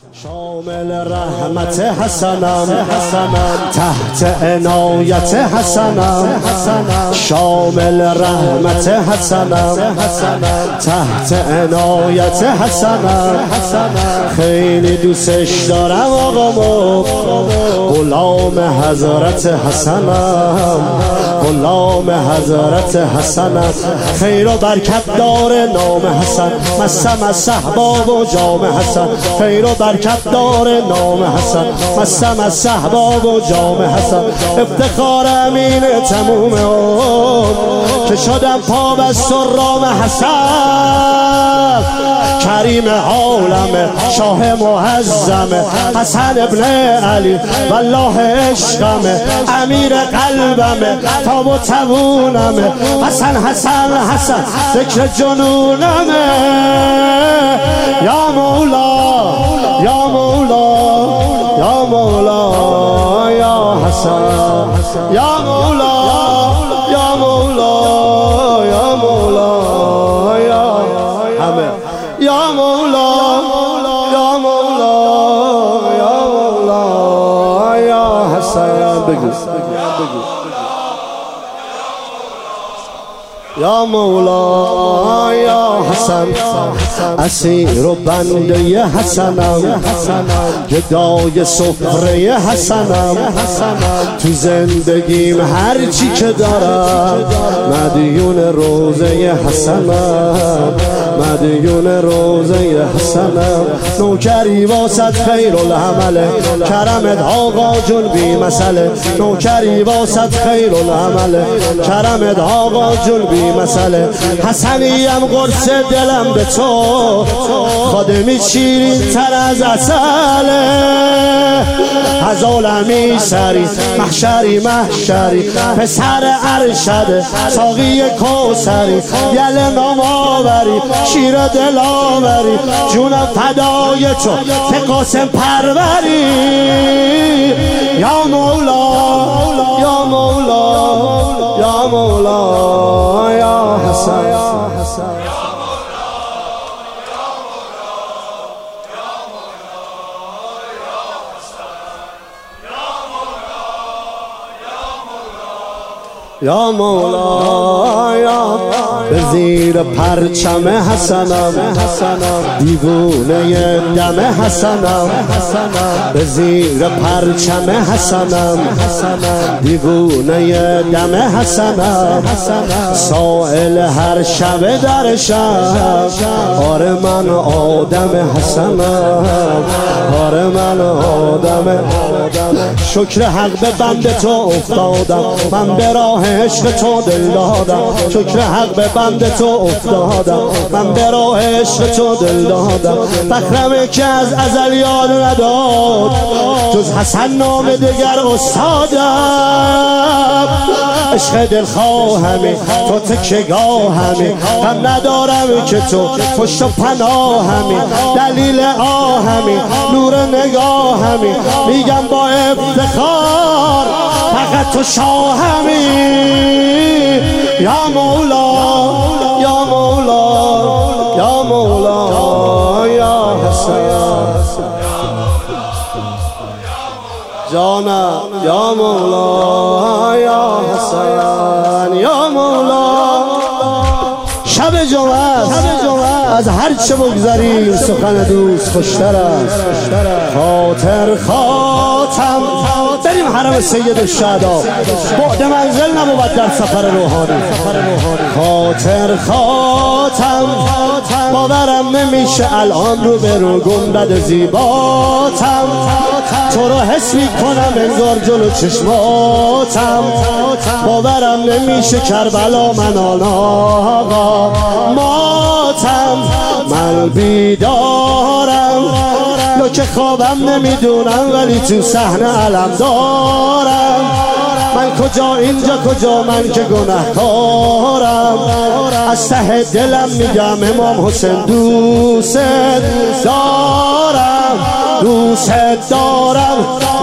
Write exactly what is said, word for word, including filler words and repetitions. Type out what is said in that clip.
شامل رحمت حسنم تحت عنایت حسنم شامل رحمت حسنم تحت عنایت حسنم خیلی دوستش دارم آقامو غلام حضرت حسنم غلام حضرت حسنم خیر و برکت داره نام حسن مسم از صحباب و جام حسن خیر و برکت داره نام حسن مسم از صحباب و جام حسن افتخار امین تموم اون که شدم پا بست و رام حسن کریم عالم شاه معظم حسن ابن علی والله عشقم امیر قلبم تاب و توونم حسن حسن حسن ذکر جنونم یا مولا یا مولا یا مولا یا حسن یا مولا یا مولا یا مولا یا همه یا مولا یا مولا یا مولا یا حسن بگو یا مولا یا حسن اسیر و بنده حسنم گدای سفره حسنم تو زندگیم هر چی که دارم مدیون روزه حسنم مدیون روزه حسنم نوکری واسط خیر العمله کرمت آقا جون بی مسئله نوکری واسط خیر العمله کرمت آقا جون بی مسئله حسنیم قرص دلم به تو خادمی شیرین تر از عسله از عالمی سری محشری محشری پسر ارشد ساقی کوثری یل نام آوری شیر دل آوری جونم فدای تو که قاسم پروری یا مولا یا مولا یا مولا یا حسن یا مولا یا به زیر پرچم حسنم دیوونه دم حسنم به زیر پرچم حسنم دیوونه دم حسنم سائل هر شب در شب آره من آدم حسنم آره من آدم شکر حق به بند تو افتادم من به راه عشق تو دل دادم شکر حق به بند تو افتادم من به راه عشق تو دل دادم فخرمه که از ازل یاد نداد جز حسن نام دگر استادم عشق دلخواهمی تو تکیه‌گاهمی غم ندارم که تو پشت و پناهمی دلیل آهمی نور نگاهمی میگم با افتخار فقط تو شاهمی یا مولا یا مولا یا مولا یا حسن جانم یا مولا یا حسن یا مولا شب جمعه از هر چه بگذریم سخن دوست خوشتر است خاطر خاتم بریم حرم سید الشهدا بعد منزل نبود در سفر روحانی خاطر خاتم باورم نمیشه الان رو به رو گنبد زیباتم تو رو حس میکنم انگار جلو چشماتم باورم نمیشه کربلا من آن آقا ماتم من بیدارم لو که خوابم نمیدونم ولی تو صحنه علم دارم من کجا اینجا کجا من که گناهکارم از ته دلم میگم امام حسین دوست دارم دوست دارم